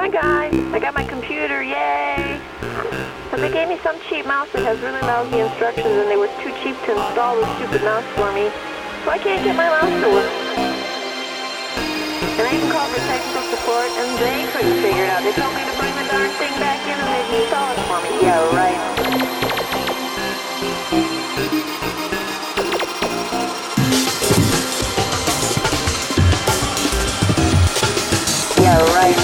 my guy. I got my computer, yay. But they gave me some cheap mouse that has really lousy instructions and they were too cheap to install the stupid mouse for me. So I can't get my mouse to work. And I even called for technical support and they couldn't figure it out. They told me to bring the darn thing back in and they'd install it for me. Yeah, right. Yeah, right.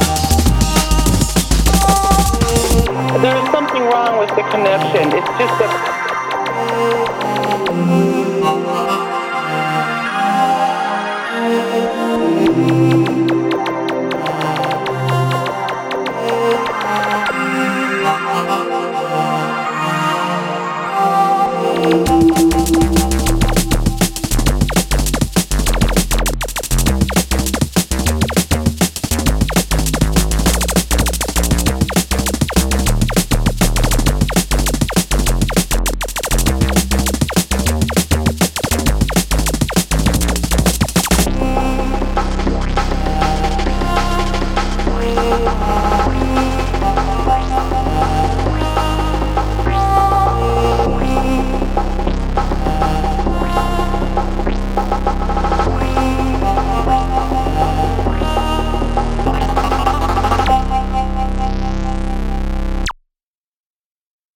There is something wrong with the connection. It's just a